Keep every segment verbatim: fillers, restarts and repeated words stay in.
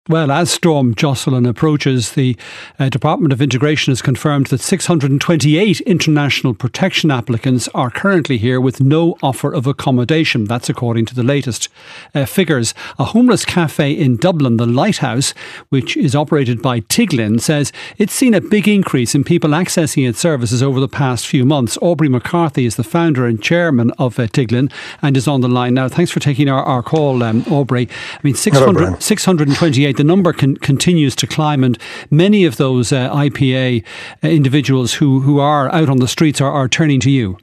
Well, as Storm Jocelyn approaches, the uh, Department of Integration has confirmed that six hundred twenty-eight international protection applicants are currently here with no offer of accommodation. That's according to the latest uh, figures. A homeless cafe in Dublin, the Lighthouse, which is operated by Tiglin, says it's seen a big increase in people accessing its services over the past few months. Aubrey McCarthy is the founder and chairman of uh, Tiglin and is on the line now. Thanks for taking our, our call, um, Aubrey. I mean, six hundred, Hello, six hundred twenty-eight. The number can, continues to climb, and many of those uh, I P A uh, individuals who, who are out on the streets are, are turning to you.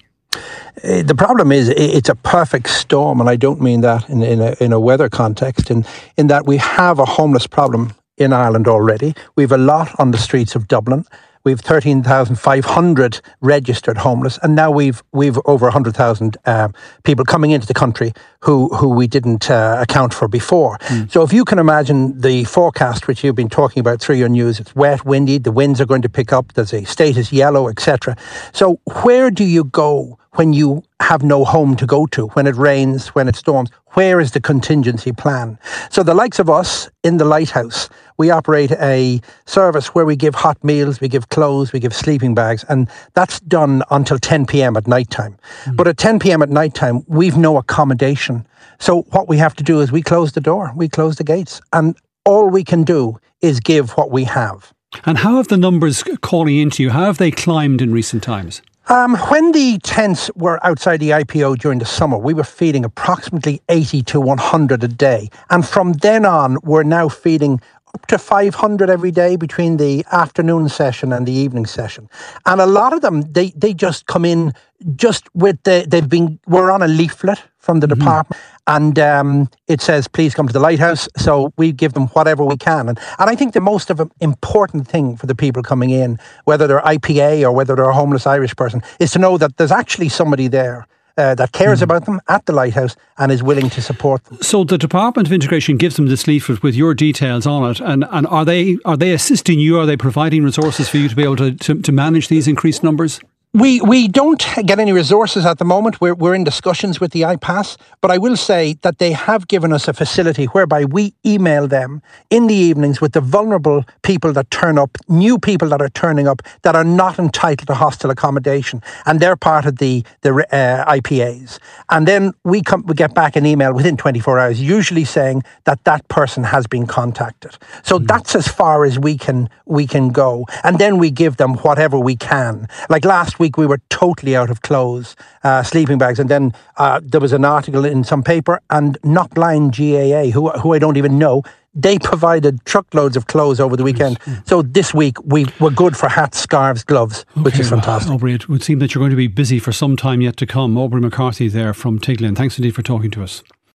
Uh, the problem is it's a perfect storm, and I don't mean that in, in, a, in a weather context, in, in that we have a homeless problem in Ireland already. We have a lot on the streets of Dublin. We've thirteen thousand five hundred registered homeless, and now we've we've over one hundred thousand uh, people coming into the country who who we didn't uh, account for before. Mm. So if you can imagine the forecast, which you've been talking about through your news, it's wet, windy, the winds are going to pick up, there's a status yellow, et cetera. So where do you go when you have no home to go to, when it rains, when it storms? Where is the contingency plan? So the likes of us in the Lighthouse, we operate a service where we give hot meals, we give clothes, we give sleeping bags, and that's done until ten p.m. at night time. Mm. But at ten p.m. at night time, we've no accommodation. So what we have to do is we close the door, we close the gates, and all we can do is give what we have. And how have the numbers calling into you, how have they climbed in recent times? Um, when the tents were outside the I P O during the summer, we were feeding approximately eighty to one hundred a day. And from then on, we're now feeding up to five hundred every day between the afternoon session and the evening session. And a lot of them, they, they just come in just with the, they've been, we're on a leaflet from the mm-hmm. department, and um, it says, please come to the Lighthouse. So we give them whatever we can. And, and I think the most of an important thing for the people coming in, whether they're I P A or whether they're a homeless Irish person, is to know that there's actually somebody there Uh, that cares mm. about them at the Lighthouse and is willing to support them. So the Department of Integration gives them this leaflet with your details on it, and, and are they are they assisting you? Are they providing resources for you to be able to, to, to manage these increased numbers? We we don't get any resources at the moment. We're we're in discussions with the I P A S, but I will say that they have given us a facility whereby we email them in the evenings with the vulnerable people that turn up, new people that are turning up that are not entitled to hostel accommodation, and they're part of the the uh, I P As. And then we come we get back an email within twenty-four hours, usually saying that that person has been contacted. So mm. that's as far as we can we can go, and then we give them whatever we can. Like last week we were totally out of clothes, uh, sleeping bags, and then uh, there was an article in some paper, and Knockline G A A, who who I don't even know, they provided truckloads of clothes over the weekend. Yes. So this week we were good for hats, scarves, gloves, okay, which is fantastic. Well, Aubrey, it would seem that you're going to be busy for some time yet to come. Aubrey McCarthy there from Tiglin. Thanks indeed for talking to us.